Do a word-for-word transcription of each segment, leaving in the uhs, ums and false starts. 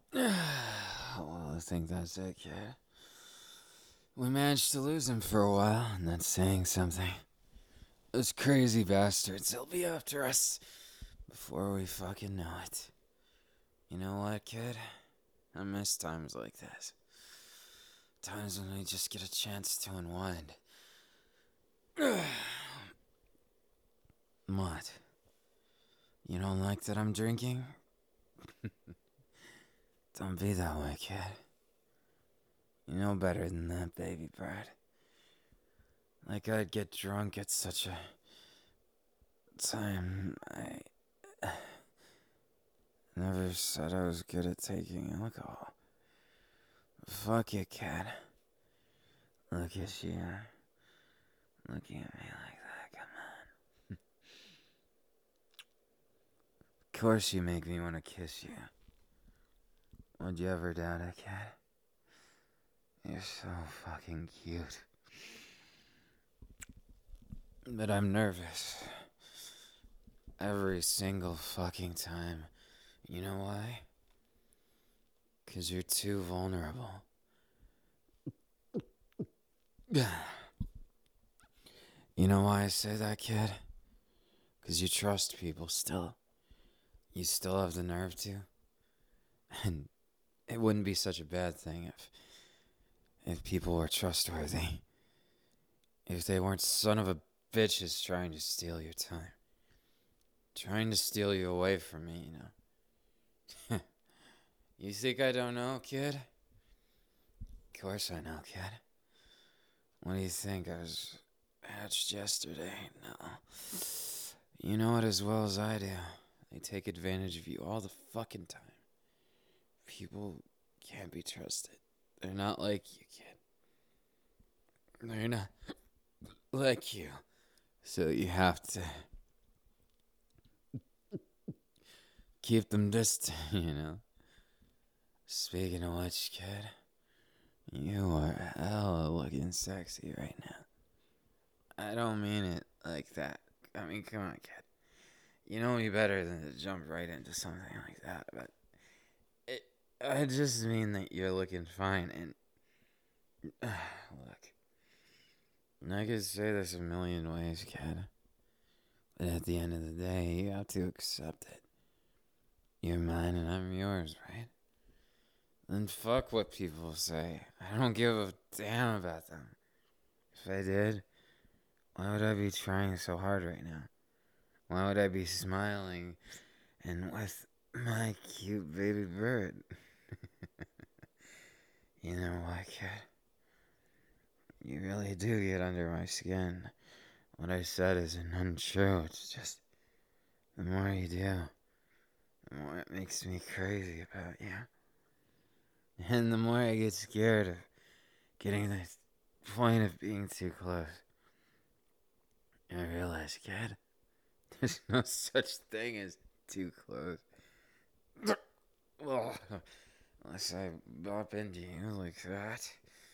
Well, I think that's it, kid. We managed to lose him for a while, and that's saying something. Those crazy bastards, they'll be after us before we fucking know it. You know what, kid? I miss times like this. Times when we just get a chance to unwind. What? You don't like that I'm drinking? Don't be that way, kid. You know better than that, baby bird. Like I'd get drunk at such a time. I never said I was good at taking alcohol. Fuck you, kid. Look at you. Looking at me like that, come on. Of course you make me want to kiss you. Would you ever doubt it, kid? You're so fucking cute. But I'm nervous. Every single fucking time. You know why? 'Cause you're too vulnerable. You know why I say that, kid? 'Cause you trust people still. You still have the nerve to. And it wouldn't be such a bad thing if if people were trustworthy. If they weren't son of a bitches trying to steal your time. Trying to steal you away from me, you know. You think I don't know, kid? Of course I know, kid. What do you think? I was hatched yesterday? No. You know it as well as I do. They take advantage of you all the fucking time. People can't be trusted. They're not like you, kid. They're not like you. So you have to keep them distant, you know. Speaking of which, kid, you are hella looking sexy right now. I don't mean it like that. I mean, come on, kid. You know me better than to jump right into something like that, but it, I just mean that you're looking fine, and uh, look, I could say this a million ways, kid, but at the end of the day, you have to accept it. You're mine and I'm yours, right? Then fuck what people say. I don't give a damn about them. If I did, why would I be trying so hard right now? Why would I be smiling and with my cute baby bird? You know what, kid? You really do get under my skin. What I said isn't untrue. It's just the more you do, the more it makes me crazy about you. And the more I get scared of getting to the point of being too close. I realize, kid, there's no such thing as too close. Unless I bump into you like that.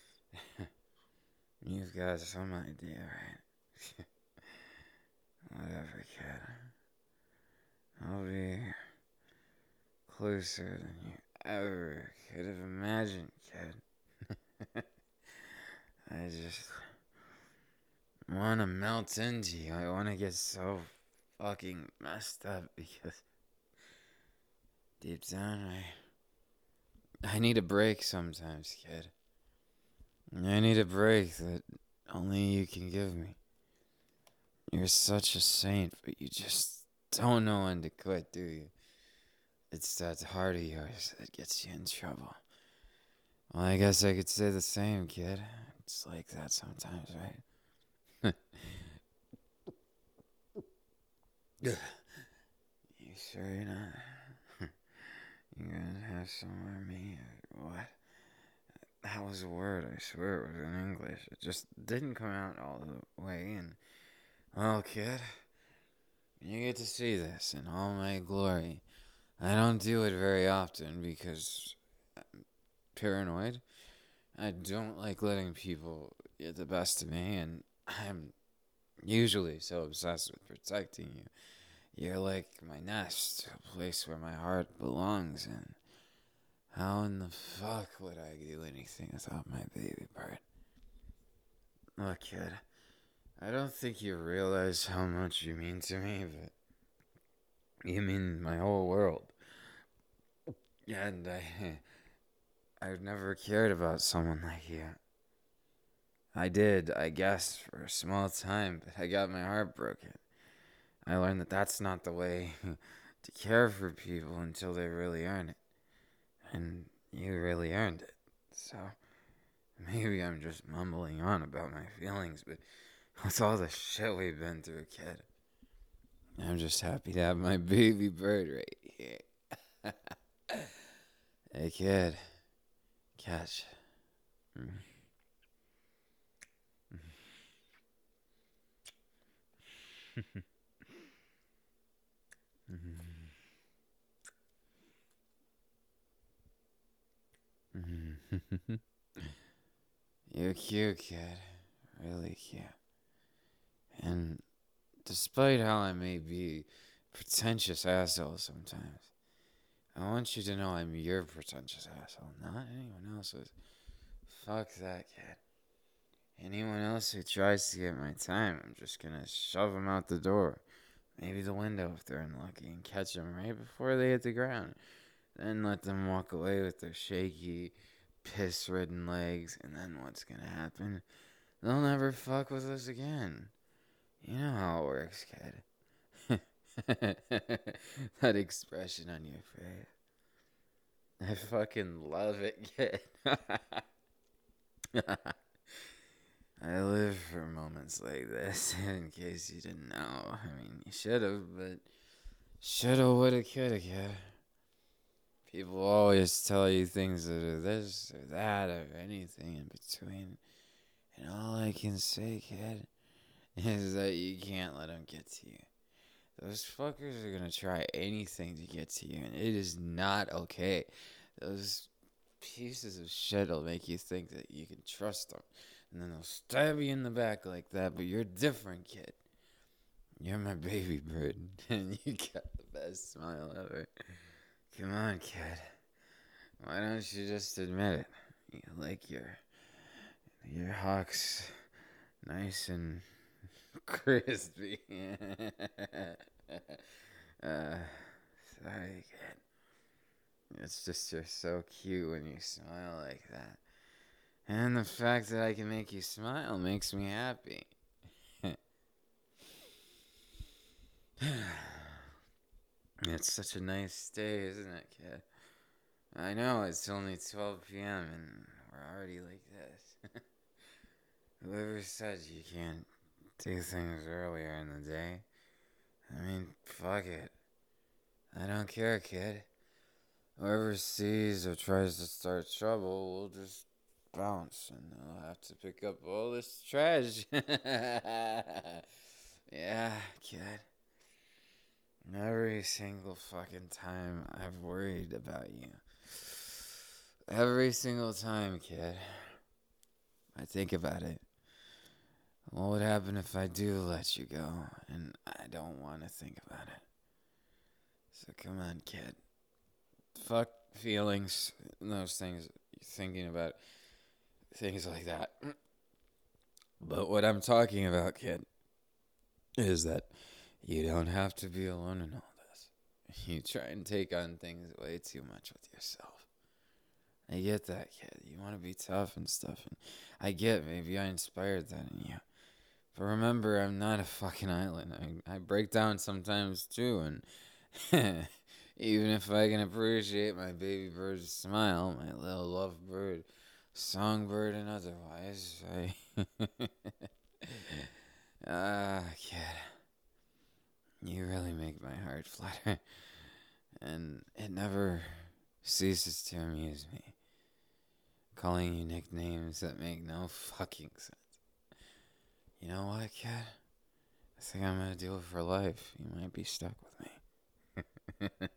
You've got some idea, right? Whatever, kid. I'll be closer than you ever could have imagined, kid. I just want to melt into you. I want to get so fucking messed up because deep down I I need a break sometimes, kid. I need a break that only you can give me. You're such a saint, but you just don't know when to quit, do you? It's that heart of yours that gets you in trouble. Well, I guess I could say the same, kid. It's like that sometimes, right? You sure you're not? You gonna have some more me or what? That was a word, I swear it was in English. It just didn't come out all the way, and well, kid, you get to see this in all my glory. I don't do it very often because I'm paranoid. I don't like letting people get the best of me, and I'm usually so obsessed with protecting you. You're like my nest, a place where my heart belongs, and How in the fuck would I do anything without my baby bird? Look, kid, I don't think you realize how much you mean to me, but you mean my whole world. And I, I've never cared about someone like you. I did, I guess, for a small time, but I got my heart broken. I learned that that's not the way to care for people until they really earn it. And you really earned it. So, maybe I'm just mumbling on about my feelings, but with all the shit we've been through, kid, I'm just happy to have my baby bird right here. Hey, kid, catch. Mm. You're cute, kid. Really cute. And despite how I may be a pretentious asshole sometimes, I want you to know I'm your pretentious asshole, not anyone else's. Fuck that, kid. Anyone else who tries to get my time, I'm just gonna shove them out the door. Maybe the window if they're unlucky, and catch them right before they hit the ground. Then let them walk away with their shaky, piss-ridden legs, and then what's gonna happen? They'll never fuck with us again. You know how it works, kid. That expression on your face. I fucking love it, kid. I live for moments like this, in case you didn't know. I mean, you should've, but shoulda, woulda, coulda, kid. People always tell you things that are this or that or anything in between. And all I can say, kid, is that you can't let them get to you. Those fuckers are gonna try anything to get to you, and it is not okay. Those pieces of shit will make you think that you can trust them. And then they'll stab you in the back like that, but you're different, kid. You're my baby bird, and you got the best smile ever. Come on, kid. Why don't you just admit it? You like your your hawks nice and crispy. uh, sorry, kid. It's just you're so cute when you smile like that. And the fact that I can make you smile makes me happy. It's such a nice day, isn't it, kid? I know, it's only twelve p.m. and we're already like this. Whoever said you can't do things earlier in the day? I mean, fuck it. I don't care, kid. Whoever sees or tries to start trouble will just bounce and they'll have to pick up all this trash. Yeah, kid. Every single fucking time I've worried about you. Every single time, kid. I think about it. What would happen if I do let you go? And I don't want to think about it. So come on, kid. Fuck feelings and those things. Thinking about things like that. But what I'm talking about, kid, is that you don't have to be alone in all this. You try and take on things way too much with yourself. I get that, kid. You want to be tough and stuff. And I get maybe I inspired that in you. But remember, I'm not a fucking island. I, I break down sometimes too. And even if I can appreciate my baby bird's smile, my little lovebird, songbird, and otherwise, I... Ah, kid. You really make my heart flutter. And it never ceases to amuse me. Calling you nicknames that make no fucking sense. You know what, kid? I think I'm gonna do it for life. You might be stuck with me.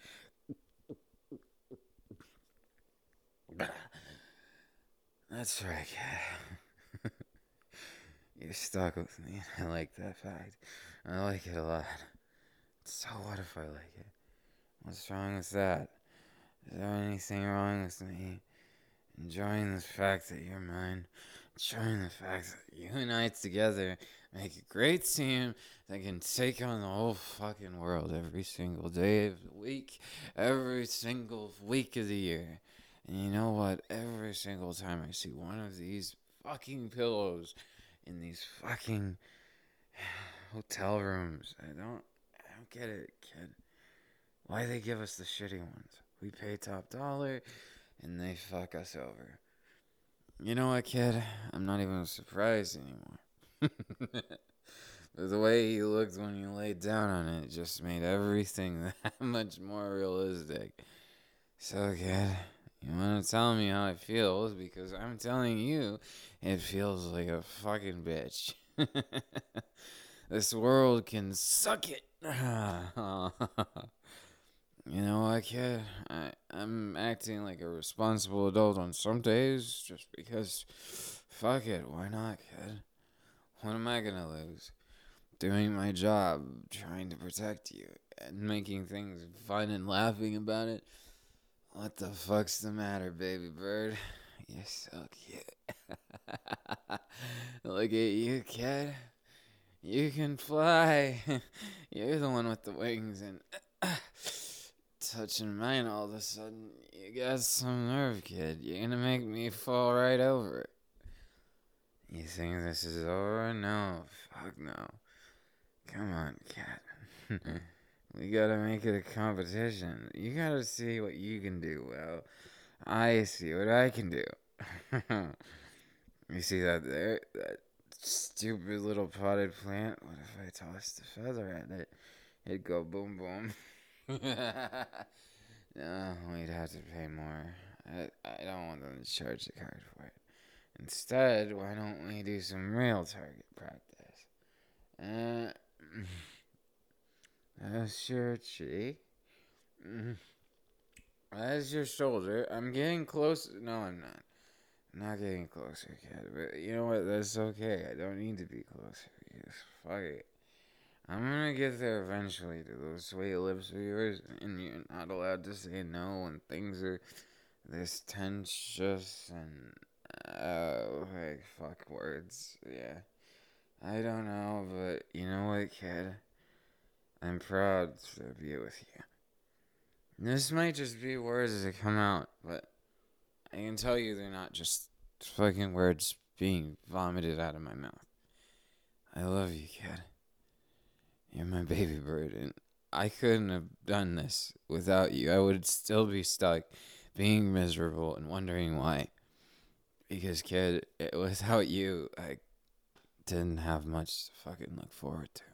That's right, kid. You're stuck with me. I like that fact. I like it a lot. So what if I like it? What's wrong with that? Is there anything wrong with me enjoying the fact that you're mine? Enjoying the fact that you and I together make a great team that can take on the whole fucking world every single day of the week, every single week of the year. And you know what? Every single time I see one of these fucking pillows in these fucking hotel rooms, I don't, I don't get it, kid. Why they give us the shitty ones? We pay top dollar, and they fuck us over. You know what, kid? I'm not even surprised anymore. The way you looked when you laid down on it just made everything that much more realistic. So, kid, you want to tell me how it feels? Because I'm telling you, it feels like a fucking bitch. This world can suck it. You know what, kid? I, I'm acting like a responsible adult on some days just because, fuck it, why not, kid? What am I gonna lose? Doing my job, trying to protect you, and making things fun and laughing about it? What the fuck's the matter, baby bird? You're so cute. Look at you, kid. You can fly. You're the one with the wings and... touching mine all of a sudden. You got some nerve, kid. You're gonna make me fall right over it. You think this is over? No. Fuck no. Come on, cat. We gotta make it a competition. You gotta see what you can do. Well, I see what I can do. You see that there? That stupid little potted plant? What if I tossed a feather at it? It'd go boom boom. No, we'd have to pay more. I, I don't want them to charge the card for it. Instead, why don't we do some real target practice? Uh, that's your cheek. That's your shoulder. I'm getting close. No, I'm not. I'm not getting closer, kid. But you know what? That's okay. I don't need to be closer. Because fuck it. I'm gonna get there eventually to those sweet lips of yours, and you're not allowed to say no when things are this tensious and, uh, like, fuck words, yeah. I don't know, but you know what, kid? I'm proud to be with you. This might just be words that come out, but I can tell you they're not just fucking words being vomited out of my mouth. I love you, kid. You're my baby bird, and I couldn't have done this without you. I would still be stuck being miserable and wondering why. Because, kid, without you, I didn't have much to fucking look forward to.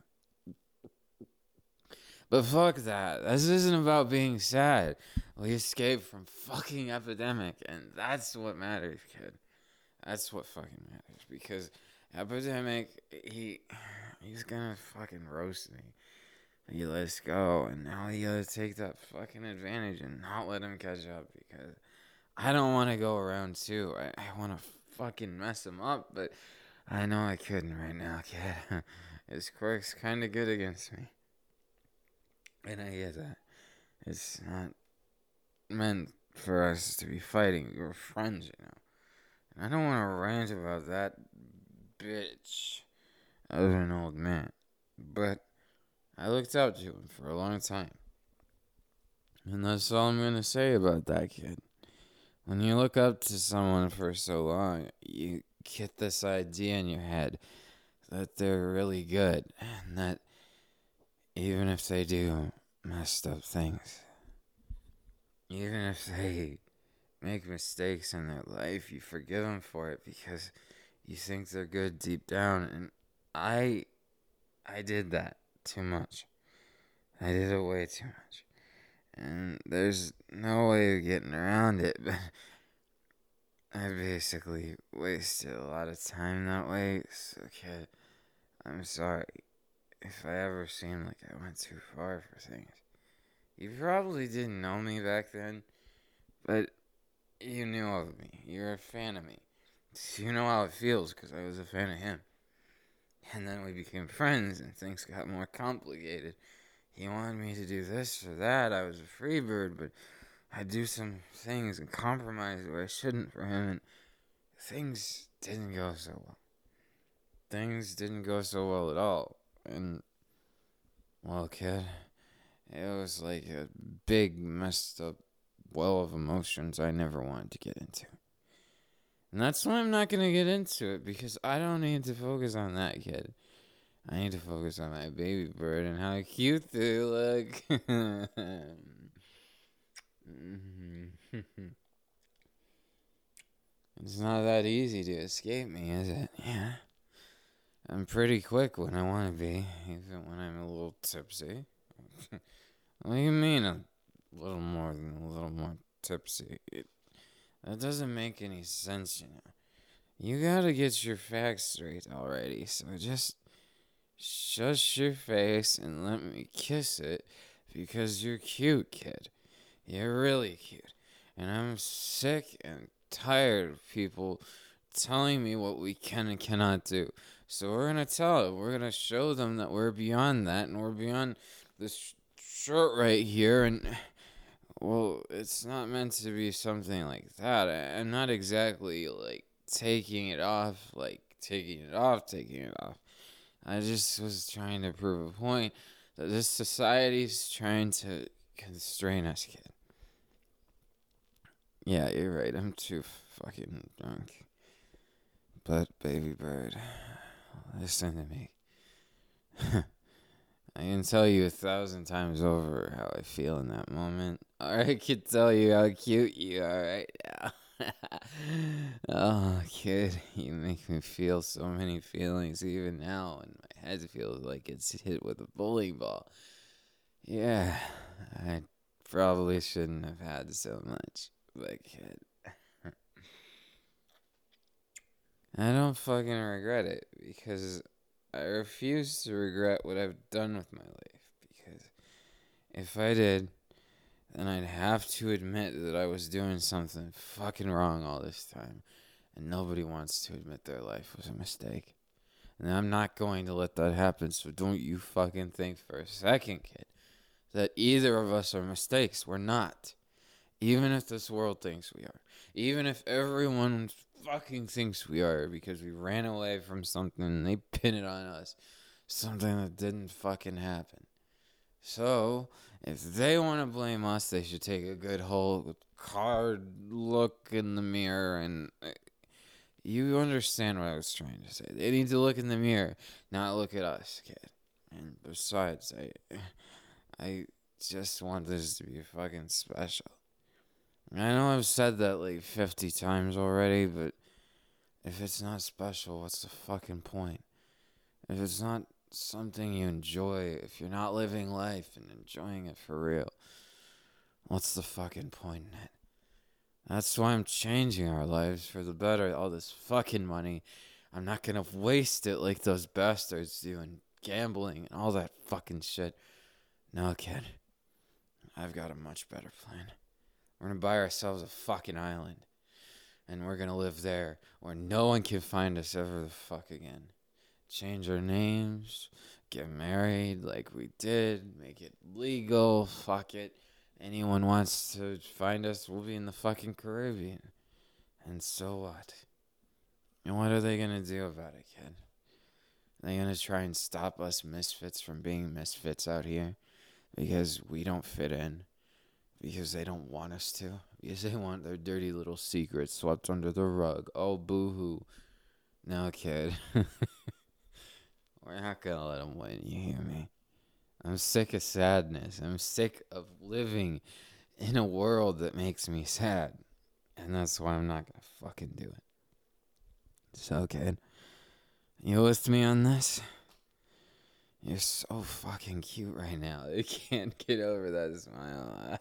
But fuck that. This isn't about being sad. We escaped from fucking epidemic, and that's what matters, kid. That's what fucking matters. Because epidemic, he... he's gonna fucking roast me. He let us go, and now he gotta take that fucking advantage and not let him catch up because I don't want to go around too. I, I want to fucking mess him up, but I know I couldn't right now, kid. His quirk's kind of good against me. And I get that. It's not meant for us to be fighting. We're friends, you know. And I don't want to rant about that bitch of an old man. But I looked up to him for a long time. And that's all I'm going to say about that, kid. When you look up to someone for so long, you get this idea in your head that they're really good. And that even if they do messed up things, even if they make mistakes in their life, you forgive them for it because you think they're good deep down. And I, I did that too much. I did it way too much. And there's no way of getting around it, but I basically wasted a lot of time that way. So, kid, I'm sorry if I ever seemed like I went too far for things. You probably didn't know me back then, but you knew of me. You're a fan of me. You know how it feels because I was a fan of him. And then we became friends and things got more complicated. He wanted me to do this or that. I was a free bird, but I do some things and compromise where I shouldn't for him, and things didn't go so well. Things didn't go so well at all. And, well, kid, it was like a big, messed up well of emotions I never wanted to get into. And that's why I'm not going to get into it, because I don't need to focus on that, kid. I need to focus on my baby bird and how cute they look. It's not that easy to escape me, is it? Yeah. I'm pretty quick when I want to be, even when I'm a little tipsy. What do you mean a little more than a little more tipsy? It, that doesn't make any sense, you know. You gotta get your facts straight already, so just shush your face and let me kiss it, because you're cute, kid. You're really cute. And I'm sick and tired of people telling me what we can and cannot do. So we're going to tell it. We're going to show them that we're beyond that, and we're beyond this shirt right here. And, well, it's not meant to be something like that. I'm not exactly, like, taking it off, like, taking it off, taking it off. I just was trying to prove a point that this society's trying to constrain us, kid. Yeah, you're right. I'm too fucking drunk. But, baby bird, listen to me. I can tell you a thousand times over how I feel in that moment. Or I could tell you how cute you are right now. Oh, kid, you make me feel so many feelings even now, and my head feels like it's hit with a bowling ball. Yeah, I probably shouldn't have had so much, but kid, I don't fucking regret it, because I refuse to regret what I've done with my life, because if I did, then I'd have to admit that I was doing something fucking wrong all this time, and nobody wants to admit their life was a mistake. And I'm not going to let that happen, so don't you fucking think for a second, kid, that either of us are mistakes. We're not. Even if this world thinks we are. Even if everyone fucking thinks we are because we ran away from something and they pin it on us. Something that didn't fucking happen. So, if they want to blame us, they should take a good whole hard look in the mirror and... You understand what I was trying to say. They need to look in the mirror, not look at us, kid. And besides, I... I just want this to be fucking special. I know I've said that like fifty times already, but if it's not special, what's the fucking point? If it's not something you enjoy, if you're not living life and enjoying it for real, what's the fucking point in it? That's why I'm changing our lives for the better. All this fucking money, I'm not gonna waste it like those bastards do in gambling and all that fucking shit. No, kid. I've got a much better plan. We're gonna buy ourselves a fucking island. And we're gonna live there where no one can find us ever the fuck again. Change our names, get married like we did, make it legal, fuck it. Anyone wants to find us, we'll be in the fucking Caribbean. And so what? And what are they gonna do about it, kid? Are they gonna try and stop us misfits from being misfits out here? Because we don't fit in. Because they don't want us to. Because they want their dirty little secrets swept under the rug. Oh, boo-hoo. No, kid. We're not gonna let them win, you hear me? I'm sick of sadness. I'm sick of living in a world that makes me sad. And that's why I'm not gonna fucking do it. So, kid, you with me on this? You're so fucking cute right now. I can't get over that smile.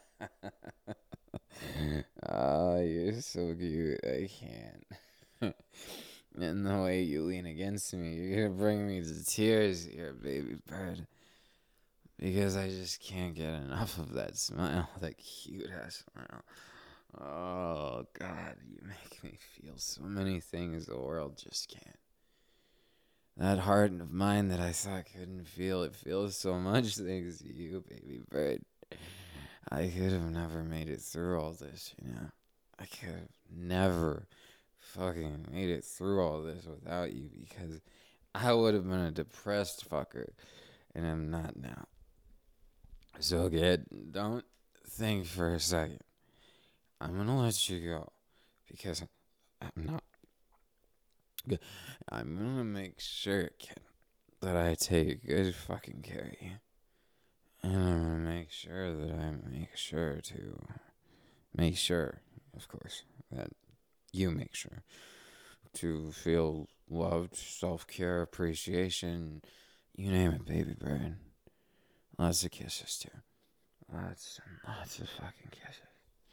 Oh, you're so cute. I can't. And the way you lean against me, you're gonna bring me to tears here, baby bird. Because I just can't get enough of that smile, that cute ass smile. Oh, God, you make me feel so many things the world just can't. That heart of mine that I thought couldn't feel, it feels so much thanks to you, baby bird. I could have never made it through all this, you know? I could have never fucking made it through all this without you because I would have been a depressed fucker, and I'm not now. So, kid, don't think for a second. I'm gonna let you go because I'm not good. I'm gonna make sure, kid, that I take good fucking care of you. And I'm gonna make sure that I make sure to make sure, of course, that you make sure to feel loved, self-care, appreciation, you name it, baby bird. Lots of kisses, too. Lots and lots of fucking kisses.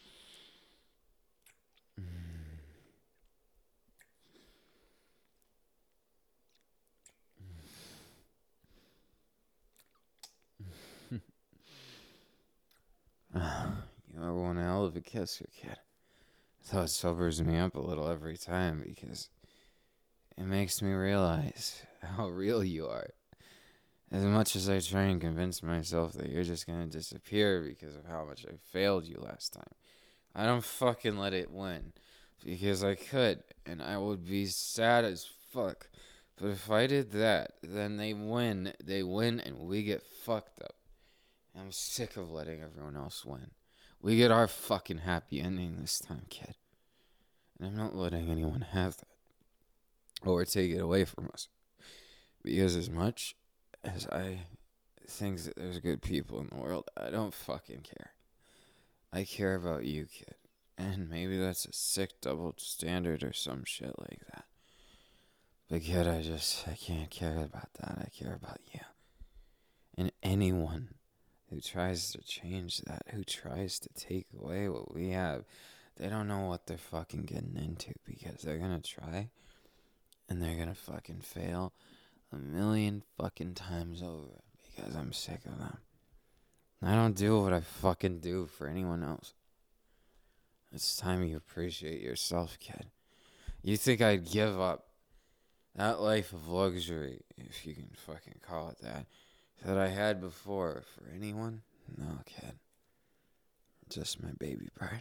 You are one hell of a kisser, kid. Though it sobers me up a little every time because it makes me realize how real you are. As much as I try and convince myself that you're just gonna disappear because of how much I failed you last time, I don't fucking let it win. Because I could, and I would be sad as fuck. But if I did that, then they win. They win, and we get fucked up. I'm sick of letting everyone else win. We get our fucking happy ending this time, kid. And I'm not letting anyone have that. Or take it away from us. Because as much as I think that there's good people in the world, I don't fucking care. I care about you, kid. And maybe that's a sick double standard or some shit like that. But kid, I just, I can't care about that. I care about you. And anyone who tries to change that, who tries to take away what we have, they don't know what they're fucking getting into because they're gonna try and they're gonna fucking fail a million fucking times over because I'm sick of them. I don't do what I fucking do for anyone else. It's time you appreciate yourself, kid. You think I'd give up that life of luxury, if you can fucking call it that, that I had before for anyone? No, kid. Just my baby bird.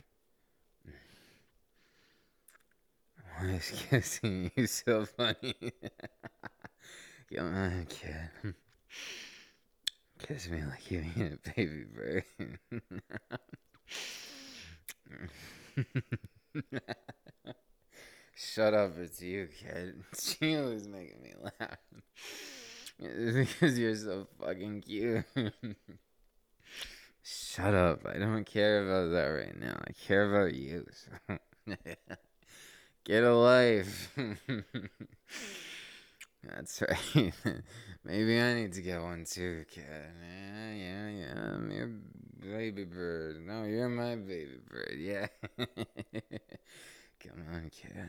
Why is kissing you so funny? Come on, kid. Kiss me like you ain't a baby bird. Shut up, it's you, kid. She always making me laugh. It's because you're so fucking cute. Shut up. I don't care about that right now. I care about you. So. Get a life. That's right. Maybe I need to get one too, kid. Yeah, yeah, yeah. I'm your baby bird. No, you're my baby bird. Yeah. Come on, kid.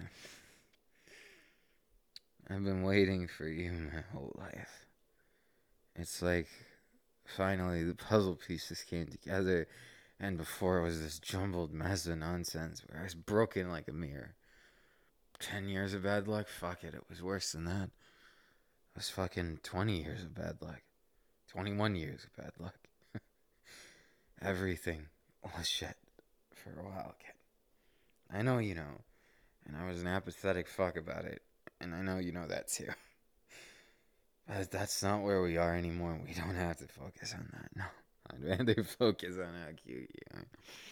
I've been waiting for you my whole life. It's like finally the puzzle pieces came together, and before it was this jumbled mess of nonsense where I was broken like a mirror. Ten years of bad luck? Fuck it, it was worse than that. It was fucking twenty years of bad luck. twenty-one years of bad luck. Everything was shit for a while, kid. I know you know, and I was an apathetic fuck about it, and I know you know that too. But that's not where we are anymore. We don't have to focus on that. No, I'd rather focus on how cute you are.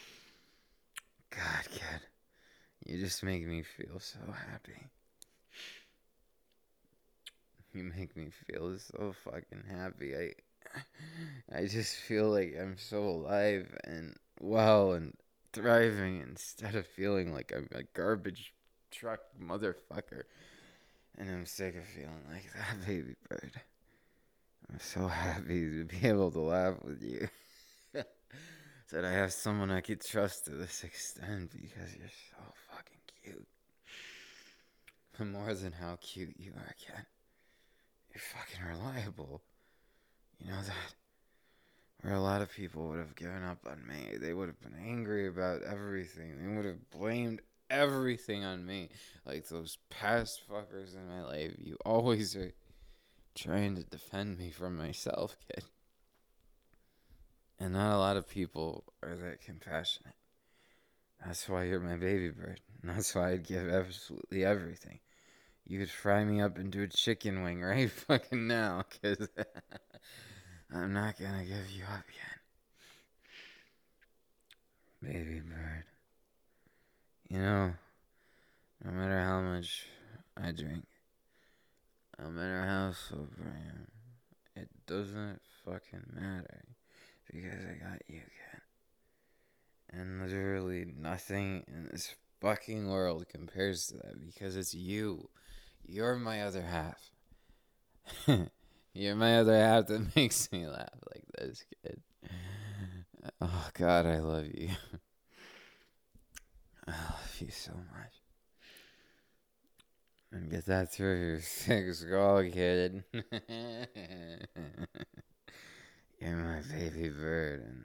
God, kid, you just make me feel so happy. You make me feel so fucking happy. I, I just feel like I'm so alive and well and thriving instead of feeling like I'm a garbage truck motherfucker. And I'm sick of feeling like that, baby bird. I'm so happy to be able to laugh with you. That I have someone I could trust to this extent because you're so fucking cute. But more than how cute you are, kid, you're fucking reliable. You know that? Where a lot of people would have given up on me. They would have been angry about everything. They would have blamed everything on me. Like those past fuckers in my life. You always are trying to defend me from myself, kid. And not a lot of people are that compassionate. That's why you're my baby bird. And that's why I'd give absolutely everything. You could fry me up into a chicken wing right fucking now, because I'm not gonna give you up yet. Baby bird. You know, no matter how much I drink, no matter how sober I am, it doesn't fucking matter, because I got you, kid. And literally nothing in this fucking world compares to that, because it's you. You're my other half. You're my other half that makes me laugh like this, kid. Oh, God, I love you. I love you so much. And get that through your thick skull, kid. You're my baby bird, and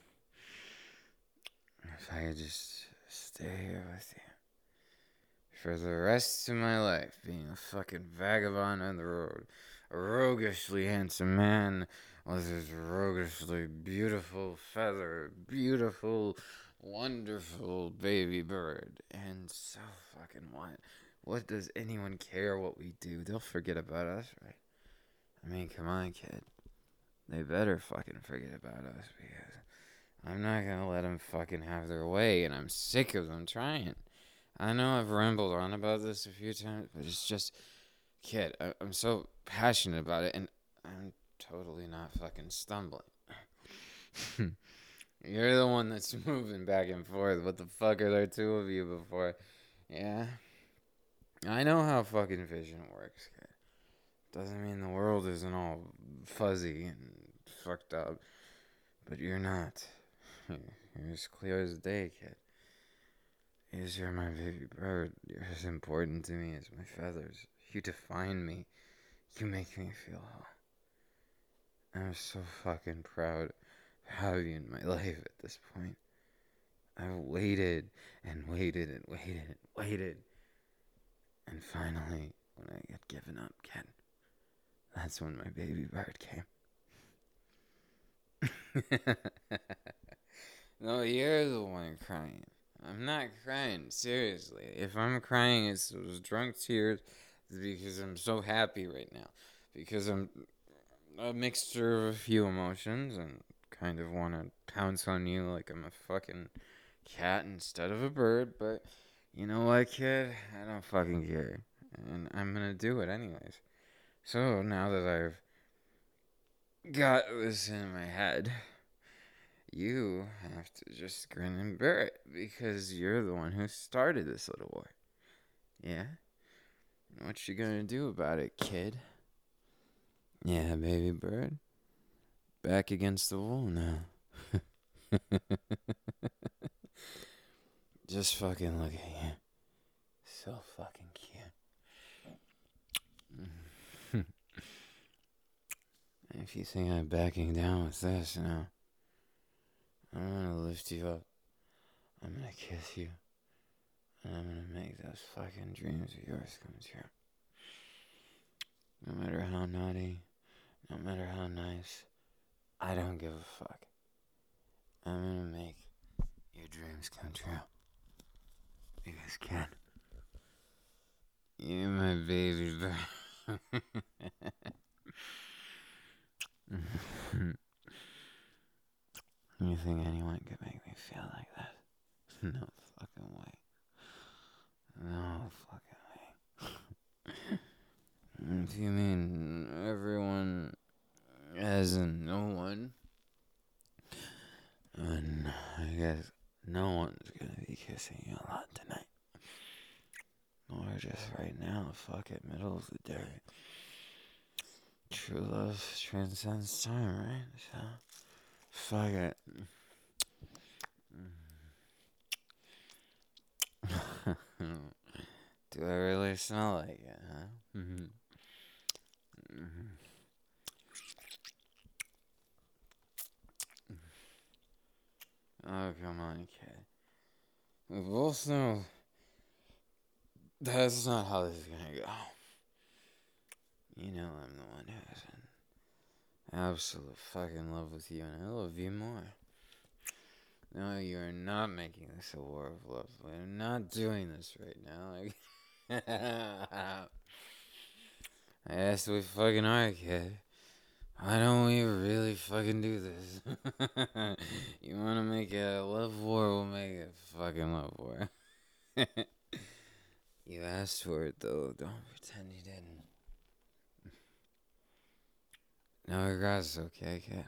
if I could just stay here with you for the rest of my life, being a fucking vagabond on the road, a roguishly handsome man with his roguishly beautiful feather, beautiful, wonderful baby bird, and so fucking what? What does anyone care what we do? They'll forget about us, right? I mean, come on, kid. They better fucking forget about us, because I'm not gonna let them fucking have their way, and I'm sick of them trying. I know I've rambled on about this a few times, but it's just, kid, I- I'm so passionate about it, and I'm totally not fucking stumbling. You're the one that's moving back and forth. What the fuck are there two of you before? Yeah? I know how fucking vision works, kid. Doesn't mean the world isn't all fuzzy and fucked up, but you're not. You're as clear as day, kid. Because you're my baby bird. You're as important to me as my feathers. You define me. You make me feel whole. I'm so fucking proud to have you in my life at this point. I've waited and waited and waited and waited. And finally, when I get given up, Ken, that's when my baby bird came. No, you're the one crying. I'm not crying, seriously. If I'm crying, it's those drunk tears because I'm so happy right now. Because I'm a mixture of a few emotions and kind of want to pounce on you like I'm a fucking cat instead of a bird. But you know what, kid? I don't fucking care. And I'm gonna do it anyways. So now that I've got this in my head, you have to just grin and bear it, because you're the one who started this little war. Yeah? What you gonna do about it, kid? Yeah, baby bird. Back against the wall now. Just fucking look at you. So fucking cute. If you think I'm backing down with this, no. I'm gonna lift you up. I'm gonna kiss you. And I'm gonna make those fucking dreams of yours come true. No matter how naughty, no matter how nice, I don't give a fuck. I'm gonna make your dreams come true. Because, Ken, you're my baby bird. You think anyone could make me feel like that? No fucking way. No fucking way. If you mean everyone as in no one, then I guess no one's gonna be kissing you a lot tonight. Or just right now, fuck it, middle of the day. True love transcends time, right? So, fuck it. Do I really smell like it, huh? Mm-hmm. Mm-hmm. Oh, come on, kid. We both know that's not how this is gonna go. You know I'm the one who's absolute fucking love with you, and I love you more. No, you are not making this a war of love. We're not doing this right now. Like, yes, we fucking are, kid. Why don't we really fucking do this? You wanna make it a love war? We'll make it a fucking love war. You asked for it, though. Don't pretend you didn't. No regrets, okay, kid?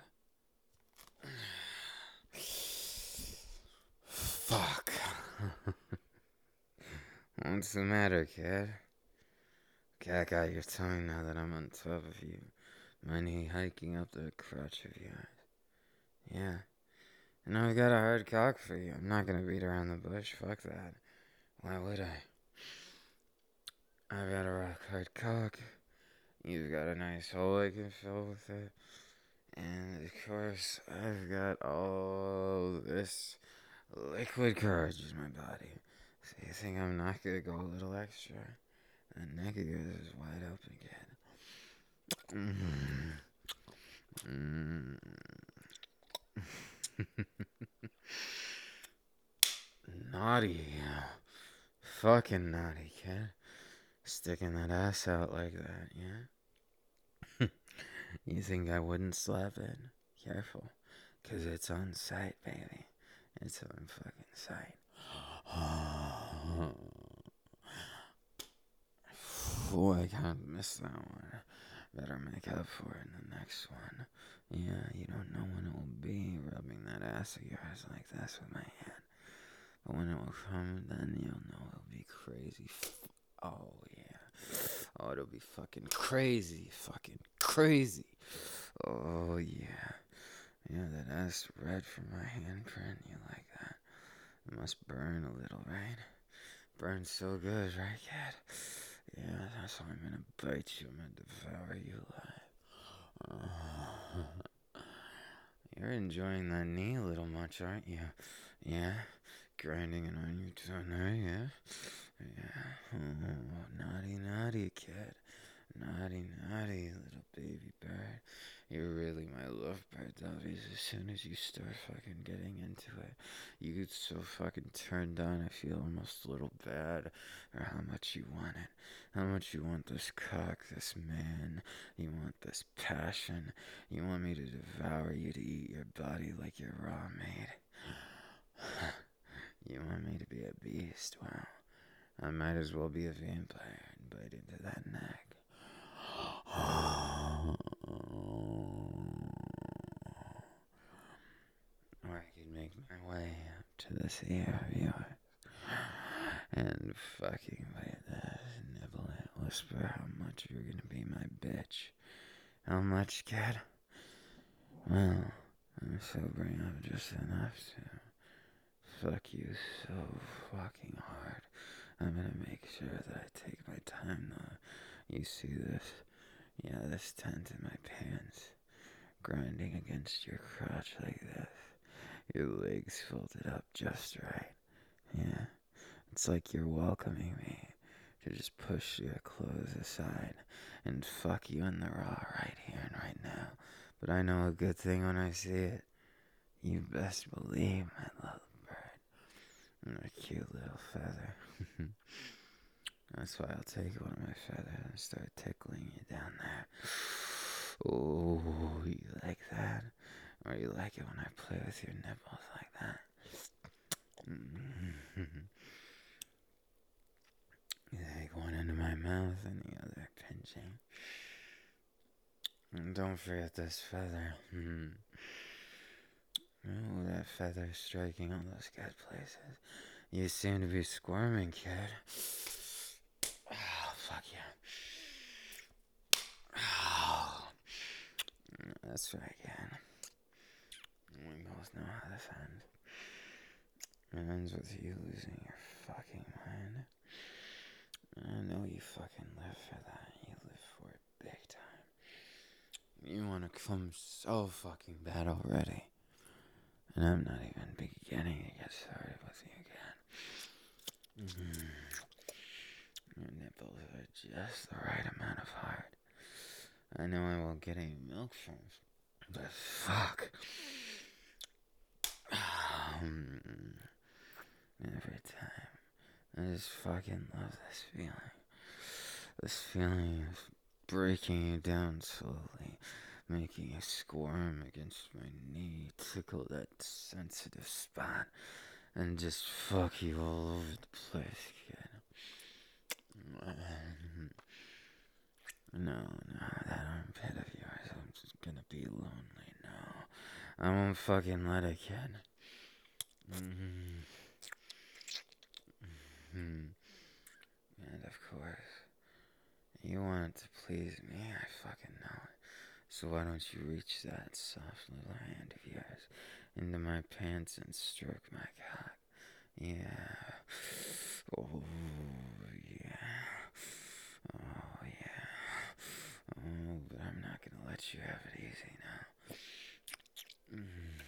Fuck. What's the matter, kid? Cat got your tongue now that I'm on top of you. Money hiking up the crotch of yours. Yeah. And I've got a hard cock for you. I'm not gonna beat around the bush. Fuck that. Why would I? I've got a rock hard cock. You've got a nice hole I can fill with it. And of course, I've got all this liquid courage in my body. So you think I'm not gonna go a little extra? The neck of yours is wide open again. Mm-hmm. Mm. Naughty. Fucking naughty, kid. Sticking that ass out like that, yeah? You think I wouldn't slap it? Careful. Cause it's on sight, baby. It's on fucking sight. Oh, I can't miss that one. Better make up for it in the next one. Yeah, you don't know when it will be rubbing that ass of yours like this with my hand. But when it will come, then you'll know it'll be crazy. Oh, yeah. Oh, it'll be fucking crazy. Fucking crazy. Oh, yeah. Yeah, that ass red from my handprint. You like that? It must burn a little, right? Burns so good, right, cat? Yeah, that's why I'm gonna bite you. I'm gonna devour you alive. Uh, you're enjoying that knee a little much, aren't you? Yeah? Grinding it on your tongue there, yeah? Yeah. Oh, naughty, naughty kid. Naughty, naughty little baby bird. You're really my lovebird, Davies. As soon as you start fucking getting into it, you get so fucking turned on, I feel almost a little bad. Or how much you want it. How much you want this cock, this man. You want this passion. You want me to devour you, to eat your body like you're raw meat. You want me to be a beast? Wow. I might as well be a vampire and bite into that neck. Or I could make my way up to this ear of yours and fucking bite this, nibble it, whisper how much you're gonna be my bitch. How much, kid? Well, I'm sobering up just enough to fuck you so fucking hard. I'm gonna make sure that I take my time though. You see this? Yeah, this tent in my pants. Grinding against your crotch like this. Your legs folded up just right. Yeah. It's like you're welcoming me to just push your clothes aside and fuck you in the raw right here and right now. But I know a good thing when I see it. You best believe, my little bird. And a cute little feather. That's why I'll take one of my feathers and start tickling you down there. Oh, you like that? Or you like it when I play with your nipples like that? You take one into my mouth and the other pinching. And don't forget this feather. Oh, that feather striking all those good places. You seem to be squirming, kid. Oh, fuck yeah. Oh. That's right, kid. We both know how this ends. It ends with you losing your fucking mind. I know you fucking live for that. You live for it big time. You want to come so fucking bad already. And I'm not even beginning to get started with you again. Mm-hmm. Your nipples are just the right amount of hard. I know I won't get any milk from But fuck. Um, every time. I just fucking love this feeling. This feeling of breaking you down slowly, making you squirm against my knee, tickle that sensitive spot, and just fuck you all over the place, kid. No, no, that armpit of yours, I'm just gonna be lonely now. I won't fucking let it, kid. Mm-hmm. Mm-hmm. And of course, you want to please me, I fucking know it. So why don't you reach that soft little hand of yours into my pants and stroke my cock? Yeah. Oh, yeah. Oh, yeah. Oh, but I'm not gonna let you have it easy now. Mm.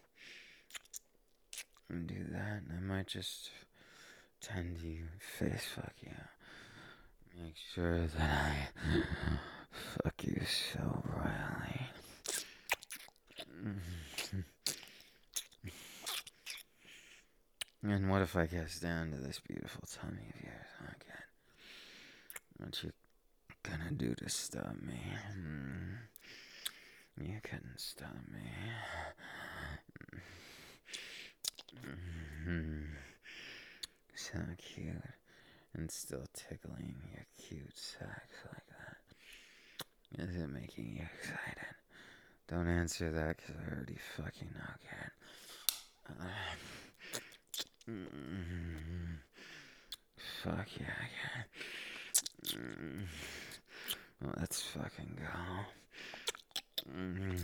And do that, and I might just tend to face fuck you. Make sure that I fuck you so royally. And what if I get down to this beautiful tummy of yours, huh, kid? What you gonna do to stop me? Mm. You couldn't stop me. Mm. So cute. And still tickling your cute sex like that. Is it making you excited? Don't answer that, because I already fucking know, kid. Uh, mm, fuck yeah, kid. Mm, well, let's fucking go. Mm.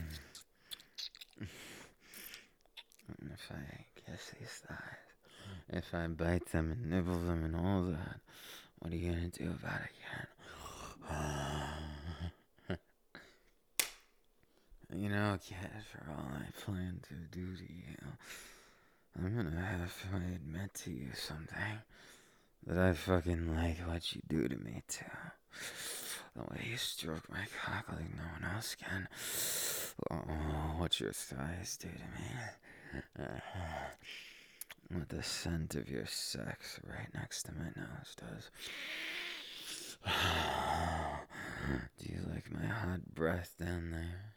And if I kiss these thighs, if I bite them and nibble them and all that, what are you gonna do about it, kid? You know, kid, for all I plan to do to you, I'm gonna have to admit to you something. That I fucking like what you do to me, too. The way you stroke my cock like no one else can. Oh, what your thighs do to me. Uh, what the scent of your sex right next to my nose does. Do you like my hot breath down there?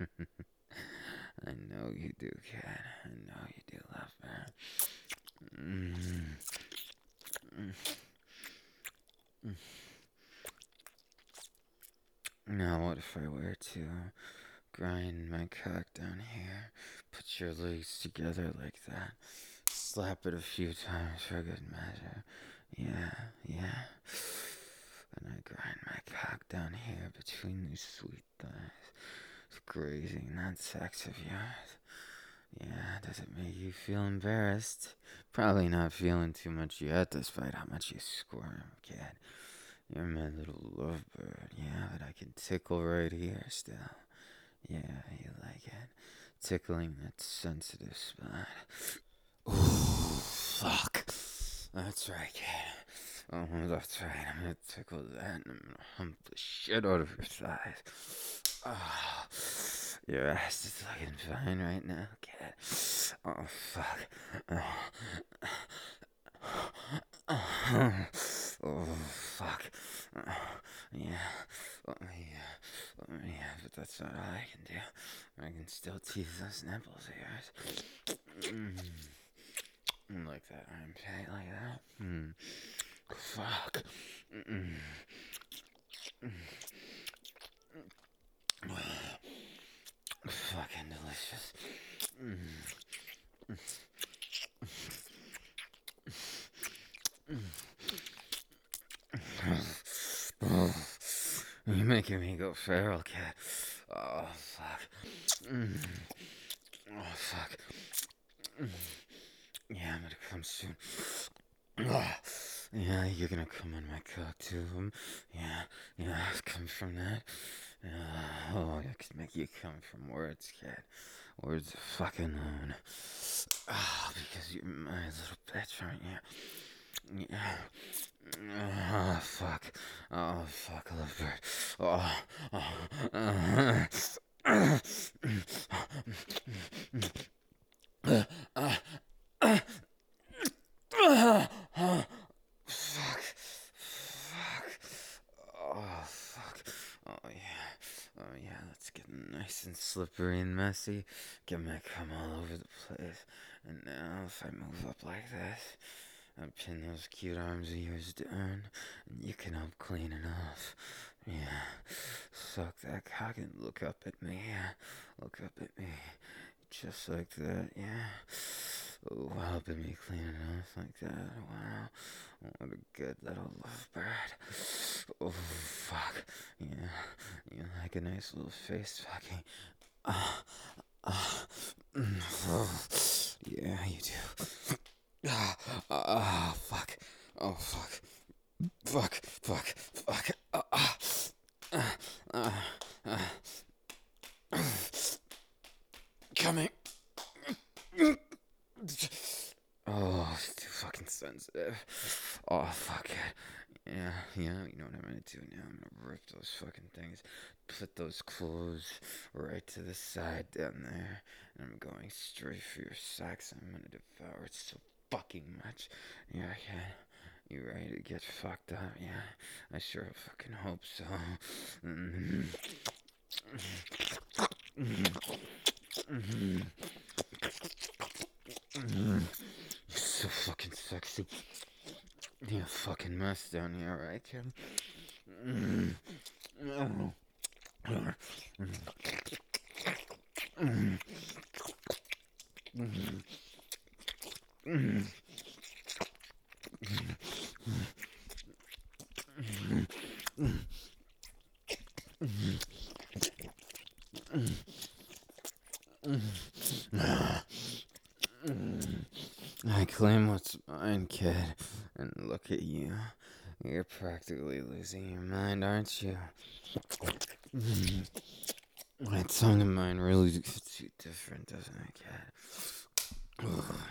I know you do, kid. I know you do, love man. Mm. Mm. Now, what if I were to grind my cock down here, put your legs together like that, slap it a few times for good measure? Yeah, yeah. And I grind my cock down here between these sweet thighs, grazing that sex of yours. Yeah, does it make you feel embarrassed? Probably not feeling too much yet, despite how much you squirm, kid. You're my little lovebird, yeah, but I can tickle right here still. Yeah, you like it? Tickling that sensitive spot. Ooh, fuck. That's right, kid. Oh, that's right. I'm gonna tickle that and I'm gonna hump the shit out of your thighs. Oh, your ass is looking fine right now, kid. Oh, fuck. Oh, oh fuck. Oh, yeah. Let me, uh, let me, uh, but that's not all I can do. I can still tease those nipples of yours. Mm. Like that armpit, like that. Mm. Fuck. Mm. Fucking delicious. Mm. Oh, you're making me go feral, kid. Oh, fuck. Mm. Oh, fuck. Mm. Yeah, I'm gonna come soon. Oh, yeah, you're gonna come on my cock too. Um, yeah, yeah, come from that. Uh, oh, I can make you come from words, kid. Words of fucking loon. Oh, because you're my little bitch, aren't you? Yeah. Oh, fuck. Oh, fuck, I love bird. Oh, oh. Uh, nice and slippery and messy. Get my cum all over the place. And now if I move up like this, I pin those cute arms of yours down, and you can help clean it off. Yeah, suck that cock and look up at me. Yeah, look up at me. Just like that, yeah. Oh, helping me clean it off like that. Wow. What a good little lovebird. Oh, fuck. Yeah. You like a nice little face fucking. Ah. Uh, uh, oh. Yeah, you do. Ah. Ah. Uh, fuck. Oh, fuck. Fuck. Fuck. Fuck. Ah. Uh, uh, uh, uh. Coming. Oh, it's too fucking sensitive. Oh, fuck it. Yeah, yeah, you know what I'm gonna do now? I'm gonna rip those fucking things, put those clothes right to the side down there, and I'm going straight for your sacks. I'm gonna devour it so fucking much. Yeah, yeah. You ready to get fucked up? Yeah, I sure fucking hope so. Mm-hmm. Mm-hmm. Mm-hmm. Mm-hmm. You're so fucking sexy. You're a fucking mess down here, right, Kim? Mm-hmm. Mm-hmm. Mm-hmm. Mm-hmm. Mm-hmm. I claim what's mine, kid. And look at you. You're practically losing your mind, aren't you? That tongue of mine really gets you different, doesn't it, kid?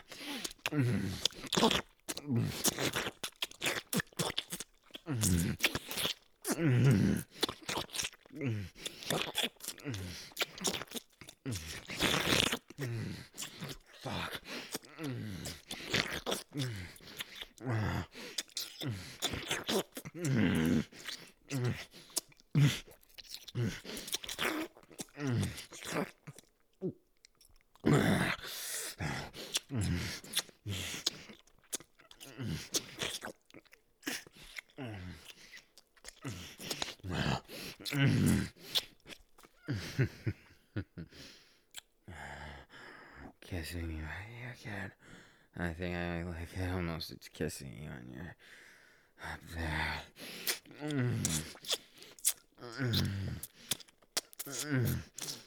Fuck. Kissing you right here, kid. I think I like it almost. It's kissing you on your up there. Mm. Mm. Mm.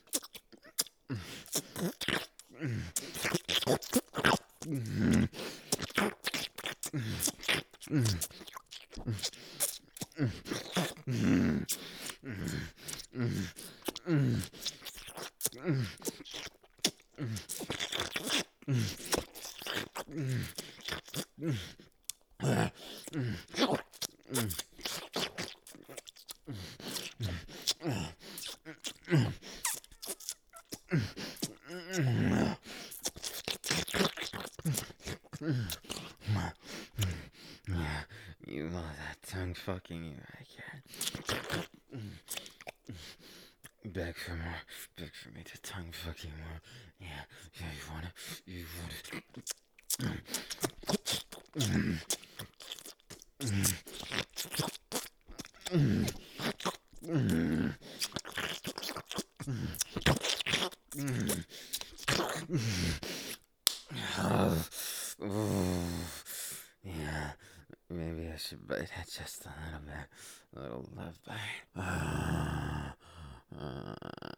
You love that tongue fucking you, I can't. Beg for more. Beg for me to tongue fuck you more. Yeah, yeah, you want it. You want it. Yeah, maybe I should bite it just a little bit. A little love bite. Uh, uh,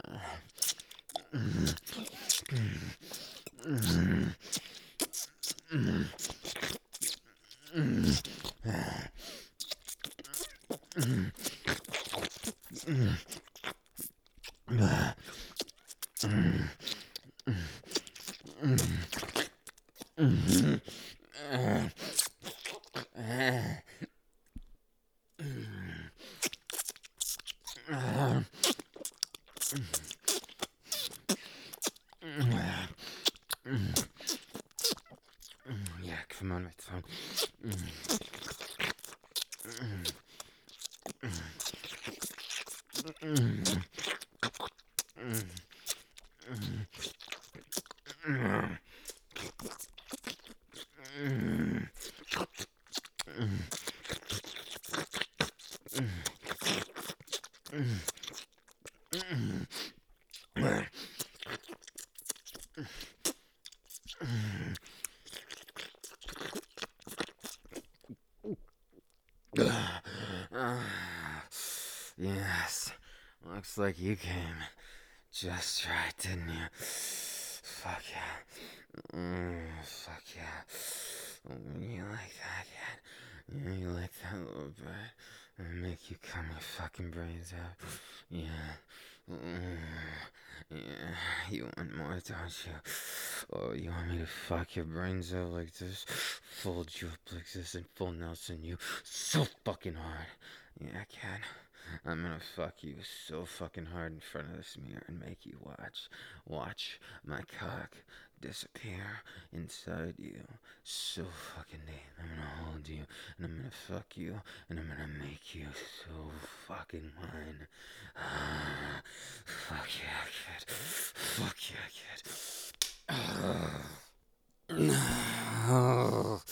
yeah, come on, my tongue. Yes. Looks like you came just right, didn't you? Fuck yeah. Mm, fuck yeah. Oh, you like that, kid? Yeah, you like that little bird? I'll make you cut my fucking brains out. Yeah. Mm, yeah. You want more, don't you? Oh, you want me to fuck your brains out like this? Fold you up like this and full Nelson you so fucking hard. Yeah, kid. I'm gonna fuck you so fucking hard in front of this mirror and make you watch. Watch my cock disappear inside you so fucking deep. I'm gonna hold you and I'm gonna fuck you and I'm gonna make you so fucking mine. Ah, fuck yeah, kid. Fuck yeah, kid. Oh,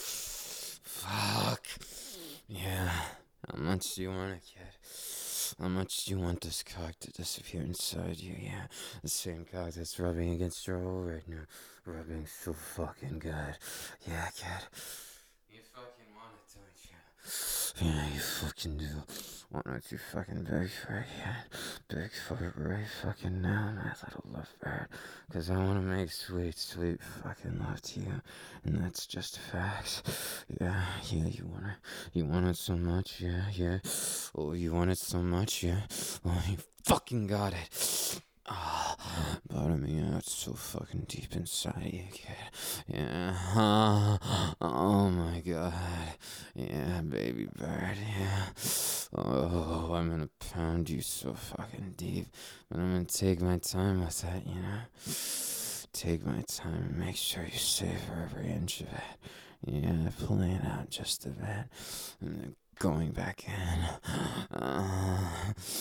fuck. Yeah. How much do you want it, kid? How much do you want this cock to disappear inside you? Yeah, the same cock that's rubbing against your hole right now. Rubbing so fucking good. Yeah, kid. You fucking want it, don't you? Yeah, you fucking do. Why don't you fucking beg for it, kid? Beg for it right fucking now, my little lovebird. Cause I wanna make sweet, sweet fucking love to you. And that's just facts. Yeah, yeah, you wanna, you want it so much, yeah, yeah. Oh, you want it so much, yeah. Well, you fucking got it. Ah, bottoming out so fucking deep inside you, kid. Yeah. Ah, oh my god. Yeah, baby bird. Yeah. Oh, I'm gonna pound you so fucking deep, but I'm gonna take my time with that, you know. Take my time and make sure you savor every inch of it. Yeah, pulling out just a bit, and then going back in. Uh,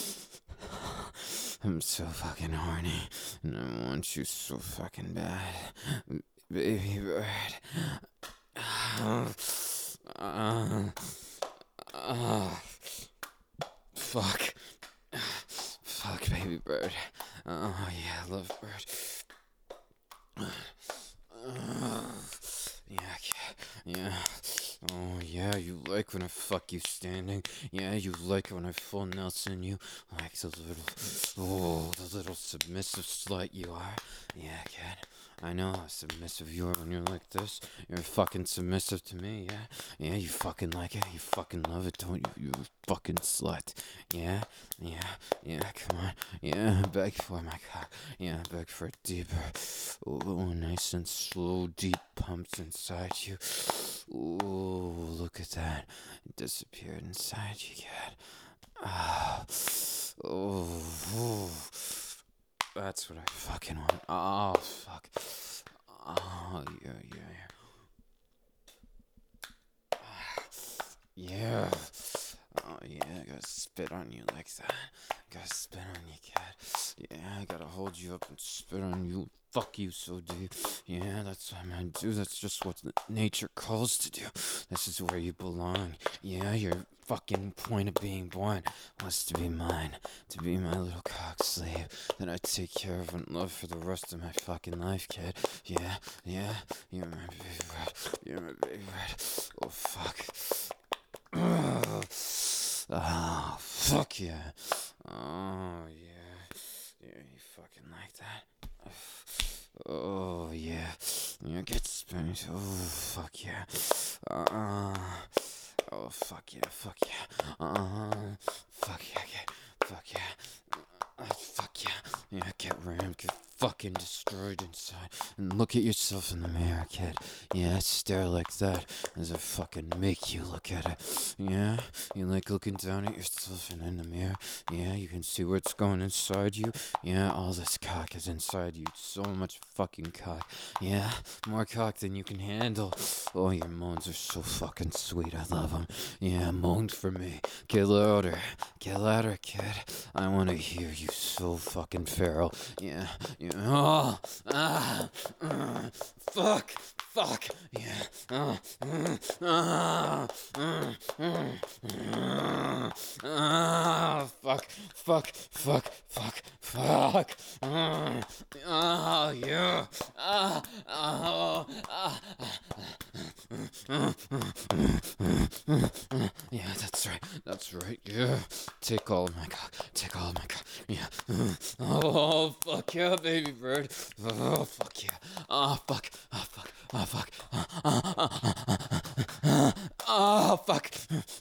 I'm so fucking horny, and I want you so fucking bad, baby bird. Uh, uh, uh, fuck. Fuck, baby bird. Oh, yeah, love bird. Uh, yeah, yeah. Oh, yeah, you like when I fuck you standing. Yeah, you like it when I full Nelson you. Like the little, oh, the little submissive slut you are. Yeah, kid. I know how submissive you are when you're like this. You're fucking submissive to me, yeah? Yeah, you fucking like it. You fucking love it, don't you? You fucking slut. Yeah? Yeah, yeah, come on. Yeah, beg for my cock. Yeah, beg for it deeper. Oh, nice and slow, deep pumps inside you. Ooh, look at that. It disappeared inside you, kid. Ah. Oh, oh. That's what I fucking want. Oh, fuck. Oh, yeah, yeah, yeah. Yeah. Oh, yeah, I gotta spit on you like that. Gotta spit on you, kid. Yeah, I gotta hold you up and spit on you. Fuck you so deep. Yeah, that's what I'm gonna do. That's just what nature calls to do. This is where you belong. Yeah, your fucking point of being born was to be mine. To be my little cock slave that I take care of and love for the rest of my fucking life, kid. Yeah, yeah, you're my baby rat. You're my baby rat. Oh, fuck. Oh, fuck yeah. Oh, yeah. Yeah, you fucking like that. Oh, yeah. Yeah, get spanked. Oh, fuck yeah. Uh, oh, fuck yeah, fuck yeah. Uh, fuck yeah, yeah. Fuck yeah. Uh, fuck yeah. Yeah, get rammed, get fucking destroyed inside. And look at yourself in the mirror, kid. Yeah, stare like that as I fucking make you look at it. Yeah, you like looking down at yourself and in the mirror. Yeah, you can see what's going inside you. Yeah, all this cock is inside you. So much fucking cock. Yeah, more cock than you can handle. Oh, your moans are so fucking sweet. I love them. Yeah, moan for me. Get louder. Get louder, kid. I want to hear you so fucking feral. Yeah, yeah. Oh, ah, uh, fuck, fuck. Yeah. Oh, uh, ah, uh, uh, uh, uh, fuck, fuck, fuck, fuck, Fuck. Uh, oh, you. Uh, oh, uh, yeah, that's right. That's right. Yeah. Take all of my cock. Take all of my cock. Yeah. Oh, fuck yeah, baby bird. Oh, fuck yeah. Oh, fuck. Oh, fuck. Oh, fuck. Oh, fuck.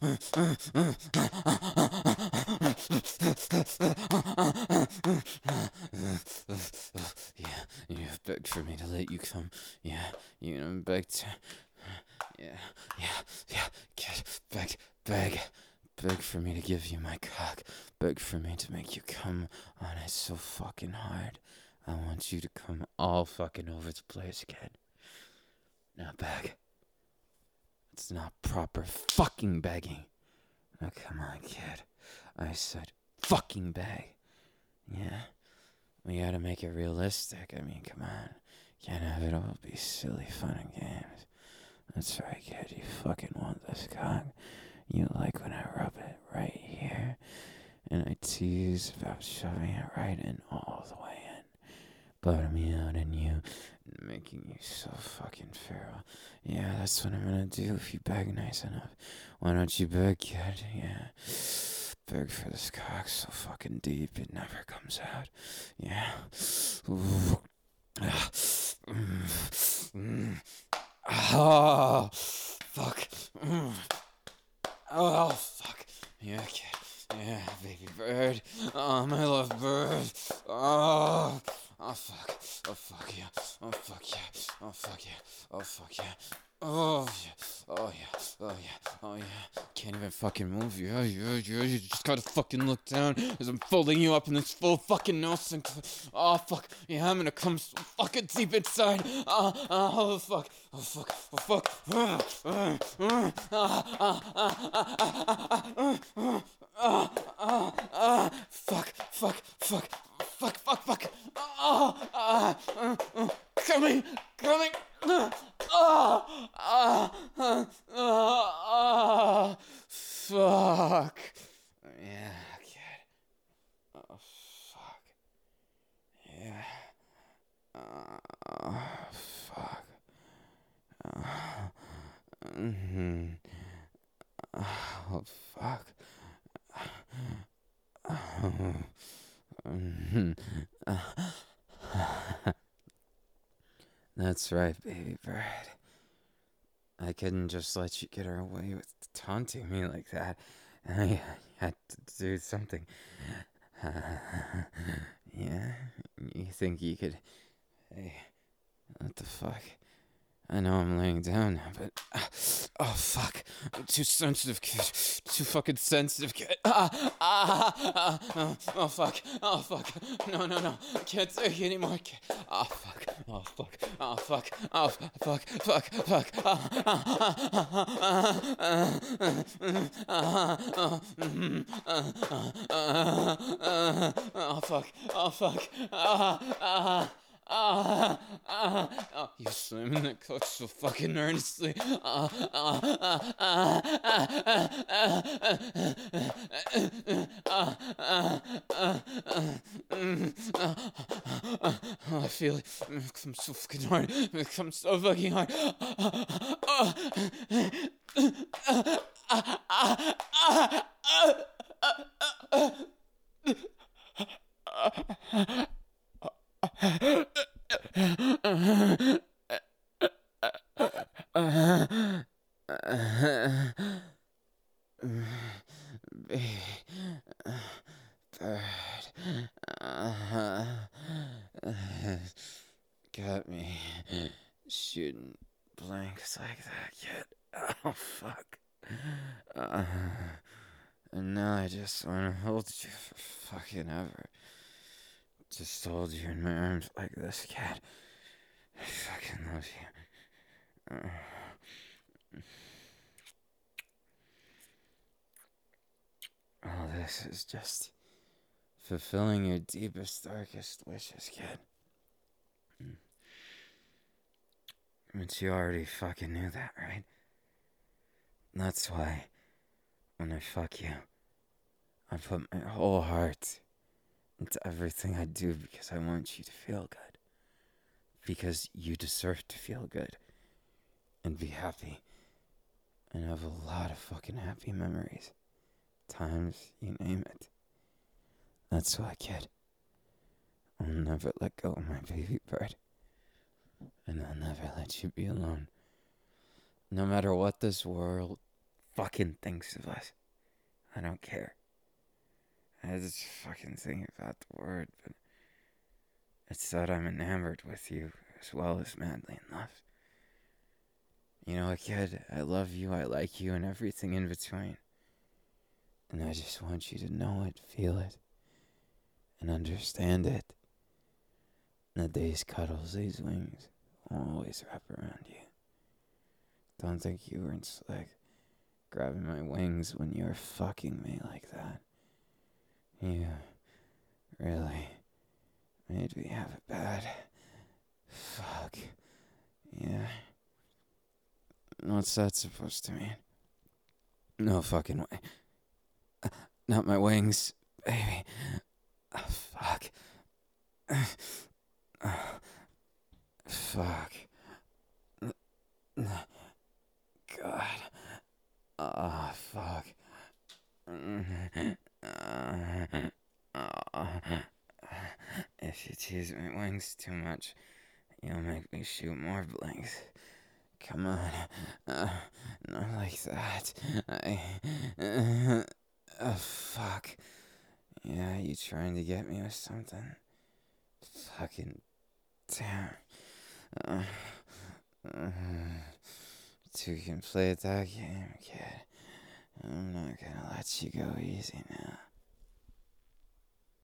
Yeah, you've begged for me to let you come. Yeah, you know, begged to. Yeah, yeah, yeah. Get, beg, beg. Beg for me to give you my cock. Beg for me to make you come on it so fucking hard. I want you to come all fucking over the place, kid. Now beg. It's not proper fucking begging. Now come on, kid. I said fucking beg. Yeah? We gotta make it realistic. I mean, come on. Can't have it all be silly fun and games. That's right, kid. You fucking want this cock. You like when I rub it right here. And I tease about shoving it right in all the way in. Bottoming out in you. Making you so fucking feral. Yeah, that's what I'm gonna do if you beg nice enough. Why don't you beg, kid? Yeah. Beg for this cock so fucking deep it never comes out. Yeah. Ooh. Ah. Mm. Oh, fuck. Mm. Oh, fuck. Yeah, kid. Yeah, baby bird. Oh, my love bird. Oh, oh, fuck. Oh, fuck yeah. Oh, fuck yeah. Oh, fuck yeah. Oh, fuck yeah. Oh, yeah. Oh, yeah. Oh, yeah. Oh, yeah. Can't even fucking move. Yeah, yeah, yeah. You just gotta fucking look down as I'm folding you up in this full fucking nose. And oh, fuck. Yeah, I'm gonna come so fucking deep inside. Oh, oh, oh fuck. Oh, fuck. Oh, fuck. Uh, uh, uh, uh, uh, uh, uh, uh, uh, uh, fuck, fuck, fuck, fuck, fuck, fuck. Oh, uh, uh, uh, coming, coming. Uh, oh, uh, uh, uh, uh, fuck. Yeah, kid. Oh, fuck. Yeah. Uh, oh, fuck. Uh, mm-hmm. Oh, fuck. That's right, baby bird. I couldn't just let you get away with taunting me like that. I had to do something. Yeah? You think you could... Hey, what the fuck? I know I'm laying down now, but... Uh, oh, fuck. I'm too sensitive, kid. Too fucking sensitive, kid. Ah, ah, ah, ah, oh, fuck. Oh, fuck. No, no, no. I can't take anymore, kid. Oh, fuck. Oh, fuck. Oh, fuck. Oh, fuck. Fuck. Fuck. Ah, ah, ah, ah, ah, ah, oh, fuck. Oh, fuck. Ah, ah. Ah, ah, ah, you slamming that cock so fucking earnestly. Ah, ah, ah, ah, ah, ah, ah, I feel it. It comes so fucking hard. It comes so fucking hard. Baby bird, got me shooting blanks like that yet. Oh, fuck. Uh, and now I just want to hold you for fucking ever. Just hold you in my arms like this, cat. I fucking love you. Uh, all this is just fulfilling your deepest, darkest wishes, kid. But you already fucking knew that, right? That's why, when I fuck you, I put my whole heart It's everything I do because I want you to feel good. Because you deserve to feel good and be happy and have a lot of fucking happy memories. Times, you name it. That's why, kid. I'll never let go of my baby bird. And I'll never let you be alone. No matter what this world fucking thinks of us. I don't care. I just fucking think about the word, but it's that I'm enamored with you as well as madly in love. You know, kid, I love you, I like you, and everything in between. And I just want you to know it, feel it, and understand it. And that these cuddles, these wings, will always wrap around you. Don't think you weren't slick, grabbing my wings when you were fucking me like that. You really made me have it bad. Fuck. Yeah. What's that supposed to mean? No fucking way. Uh, not my wings, baby. Oh, fuck. Uh, fuck. God. Oh, fuck. If you tease my wings too much, you'll make me shoot more blanks. Come on. Uh, not like that. I... Uh, oh, fuck. Yeah, you trying to get me with something? Fucking damn. Uh, uh, two can play that game, kid. I'm not gonna let you go easy now.